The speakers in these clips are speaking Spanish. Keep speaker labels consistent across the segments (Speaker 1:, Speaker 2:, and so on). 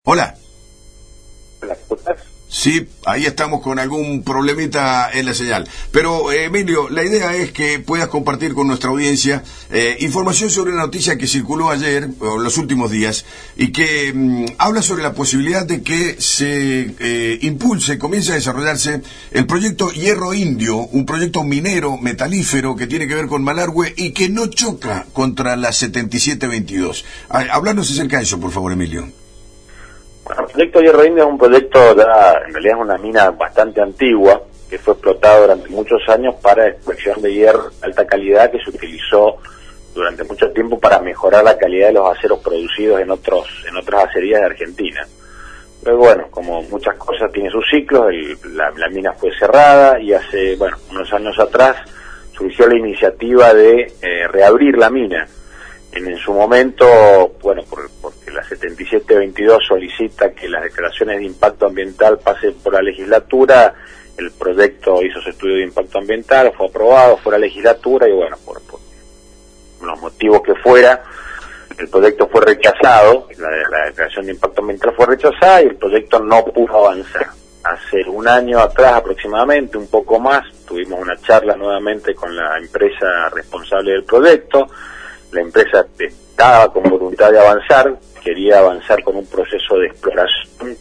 Speaker 1: Hola.
Speaker 2: ¿Las cosas?
Speaker 1: Sí, ahí estamos con algún problemita en la señal. Pero, Emilio, la idea es que puedas compartir con nuestra audiencia información sobre una noticia que circuló ayer, o en los últimos días, y que habla sobre la posibilidad de que se impulse, comience a desarrollarse el proyecto Hierro Indio, un proyecto minero, metalífero, que tiene que ver con Malargüe y que no choca contra la 7722. Háblanos acerca de eso, por favor, Emilio.
Speaker 2: Bueno, el proyecto Hierro Indio es un proyecto, en realidad es una mina bastante antigua, que fue explotada durante muchos años para extracción de hierro de alta calidad, que se utilizó durante mucho tiempo para mejorar la calidad de los aceros producidos en otras acerías de Argentina. Pero bueno, como muchas cosas tiene sus ciclos, la mina fue cerrada y hace, unos años atrás surgió la iniciativa de reabrir la mina. En su momento, porque la 7722 solicita que las declaraciones de impacto ambiental pasen por la legislatura, el proyecto hizo su estudio de impacto ambiental, fue aprobado, fue a la legislatura y por los motivos que fuera, el proyecto fue rechazado, la declaración de impacto ambiental fue rechazada y el proyecto no pudo avanzar. Hace un año atrás aproximadamente, un poco más, tuvimos una charla nuevamente con la empresa responsable del proyecto. La empresa estaba con voluntad de avanzar, quería avanzar con un proceso de exploración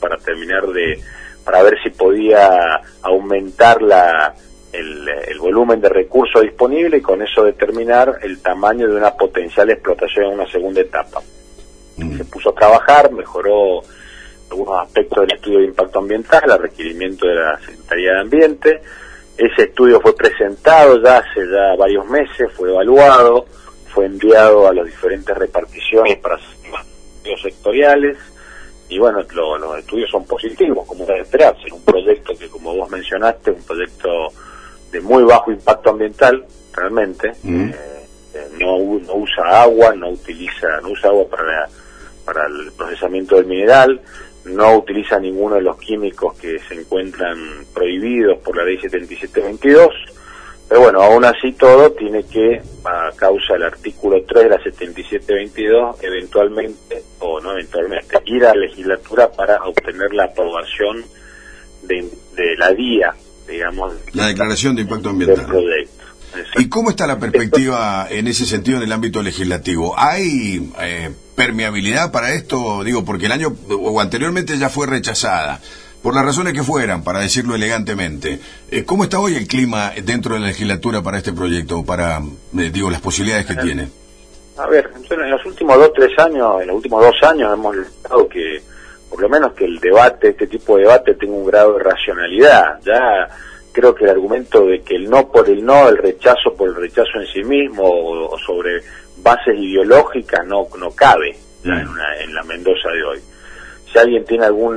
Speaker 2: para ver si podía aumentar el volumen de recursos disponible y con eso determinar el tamaño de una potencial explotación en una segunda etapa. Se puso a trabajar, mejoró algunos aspectos del estudio de impacto ambiental, a requerimiento de la Secretaría de Ambiente. Ese estudio fue presentado hace varios meses, fue evaluado, fue enviado a las diferentes reparticiones para estudios sectoriales y los estudios son positivos, como debe esperarse. Un proyecto que, como vos mencionaste, un proyecto de muy bajo impacto ambiental, realmente. No usa agua, no usa agua para el procesamiento del mineral, no utiliza ninguno de los químicos que se encuentran prohibidos por la ley 7722. Pero aún así todo tiene que, a causa del artículo 3 de la 7722, ir a la legislatura para obtener la aprobación de la DIA, digamos.
Speaker 1: La declaración de impacto ambiental.
Speaker 2: Del proyecto.
Speaker 1: ¿Y cómo está la perspectiva en ese sentido en el ámbito legislativo? ¿Hay permeabilidad para esto? Digo, porque el año o anteriormente ya fue rechazada, por las razones que fueran, para decirlo elegantemente. ¿Cómo está hoy el clima dentro de la legislatura para este proyecto, para, las posibilidades que tiene?
Speaker 2: A ver, en los últimos 2 años hemos logrado que, por lo menos que el debate, este tipo de debate tenga un grado de racionalidad. Ya creo que el argumento de que el no por el no, el rechazo por el rechazo en sí mismo, o sobre bases ideológicas, no cabe ya en la Mendoza de hoy. Si alguien tiene algún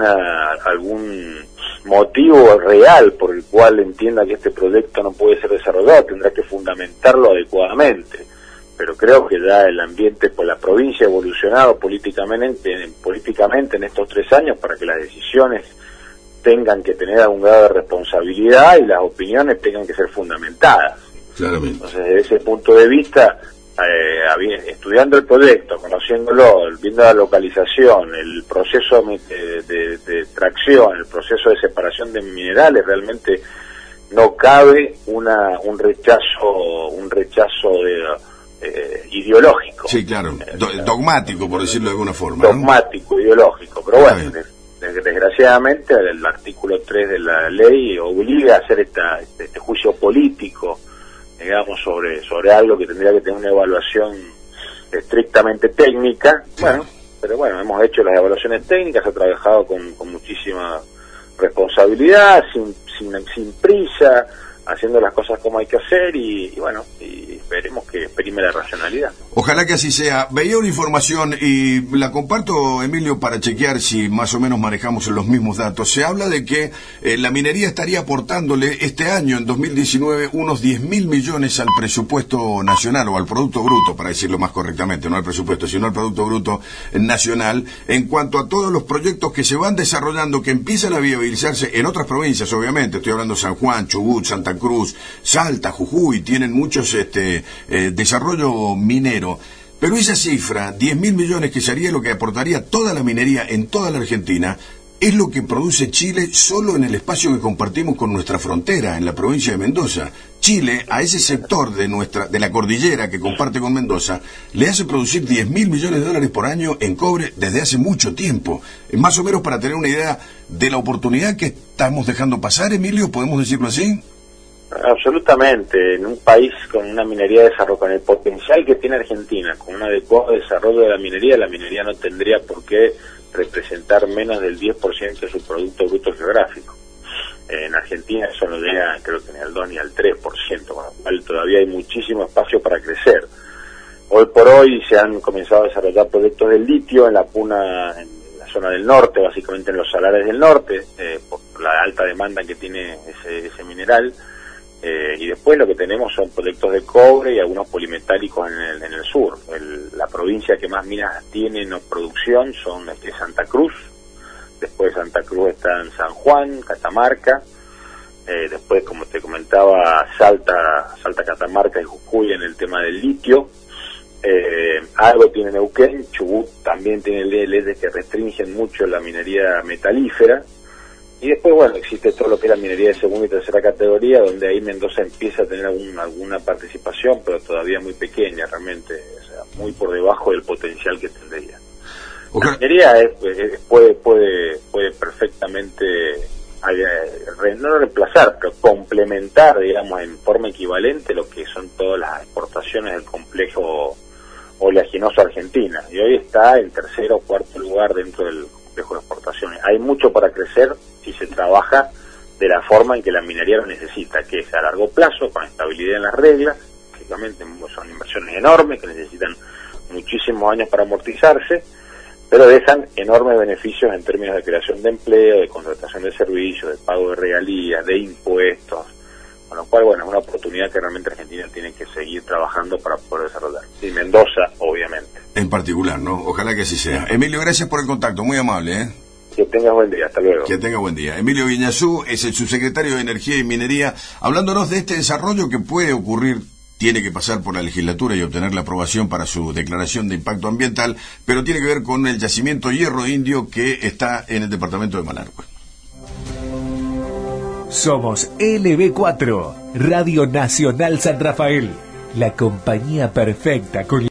Speaker 2: motivo real por el cual entienda que este proyecto no puede ser desarrollado, tendrá que fundamentarlo adecuadamente. Pero creo que ya el ambiente por la provincia ha evolucionado políticamente en estos 3 años para que las decisiones tengan que tener algún grado de responsabilidad y las opiniones tengan que ser fundamentadas.
Speaker 1: Claramente.
Speaker 2: Entonces, desde ese punto de vista, estudiando el proyecto, conociéndolo, viendo la localización, el proceso de extracción, el proceso de separación de minerales, realmente no cabe un rechazo ideológico.
Speaker 1: Sí, claro, dogmático, por decirlo de alguna forma.
Speaker 2: Dogmático, ideológico, pero desgraciadamente el artículo 3 de la ley obliga a hacer este juicio político, digamos, sobre algo que tendría que tener una evaluación estrictamente técnica. Pero hemos hecho las evaluaciones técnicas, ha trabajado con muchísima responsabilidad, sin prisa, haciendo las cosas como hay que hacer y esperemos que exprime la racionalidad.
Speaker 1: Ojalá que así sea. Veía una información y la comparto, Emilio, para chequear si más o menos manejamos los mismos datos. Se habla de que la minería estaría aportándole este año, en 2019, unos 10.000 millones al presupuesto nacional, o al Producto Bruto, para decirlo más correctamente, no al presupuesto, sino al Producto Bruto nacional, en cuanto a todos los proyectos que se van desarrollando, que empiezan a viabilizarse en otras provincias, obviamente. Estoy hablando de San Juan, Chubut, Santa Cruz, Salta, Jujuy, tienen muchos desarrollo minero. Pero esa cifra, 10.000 millones, que sería lo que aportaría toda la minería en toda la Argentina, es lo que produce Chile solo en el espacio que compartimos con nuestra frontera, en la provincia de Mendoza. Chile, a ese sector de la cordillera que comparte con Mendoza, le hace producir 10.000 millones de dólares por año en cobre desde hace mucho tiempo. Más o menos para tener una idea de la oportunidad que estamos dejando pasar, Emilio, ¿podemos decirlo así?
Speaker 2: Absolutamente. En un país con una minería de desarrollo, con el potencial que tiene Argentina, con un adecuado desarrollo de la minería no tendría por qué representar menos del 10% de su Producto Bruto Geográfico. En Argentina eso no llega, creo que ni al 2 ni al 3%, con lo cual todavía hay muchísimo espacio para crecer. Hoy por hoy se han comenzado a desarrollar proyectos de litio en la Puna, en la zona del norte, básicamente en los salares del norte, por la alta demanda que tiene ese mineral. Y después lo que tenemos son proyectos de cobre y algunos polimetálicos en el sur. La provincia que más minas tiene en producción son Santa Cruz. Después de Santa Cruz están San Juan, Catamarca. Después, como te comentaba, Salta, Catamarca y Jujuy en el tema del litio. Algo tiene Neuquén. Chubut también tiene leyes que restringen mucho la minería metalífera. Y después, bueno, existe todo lo que es la minería de segunda y tercera categoría, donde ahí Mendoza empieza a tener alguna participación, pero todavía muy pequeña realmente, o sea, muy por debajo del potencial que tendría. La minería puede perfectamente, no reemplazar, pero complementar, digamos, en forma equivalente lo que son todas las exportaciones del complejo oleaginoso Argentina. Y hoy está en tercero o cuarto lugar dentro del complejo de exportaciones. Hay mucho para crecer si se trabaja de la forma en que la minería lo necesita, que es a largo plazo, con estabilidad en las reglas. Lógicamente son inversiones enormes que necesitan muchísimos años para amortizarse, pero dejan enormes beneficios en términos de creación de empleo, de contratación de servicios, de pago de regalías, de impuestos, con lo cual, bueno, es una oportunidad que realmente Argentina tiene que seguir trabajando para poder desarrollar. Y Mendoza, obviamente.
Speaker 1: En particular, ¿no? Ojalá que así sea. Emilio, gracias por el contacto, muy amable, ¿eh?
Speaker 2: Que tengas buen día, hasta luego.
Speaker 1: Que tenga buen día. Emilio Guiñazú es el subsecretario de Energía y Minería, hablándonos de este desarrollo que puede ocurrir, tiene que pasar por la legislatura y obtener la aprobación para su declaración de impacto ambiental, pero tiene que ver con el yacimiento Hierro Indio que está en el departamento de Malargüe.
Speaker 3: Somos LB4, Radio Nacional San Rafael, la compañía perfecta con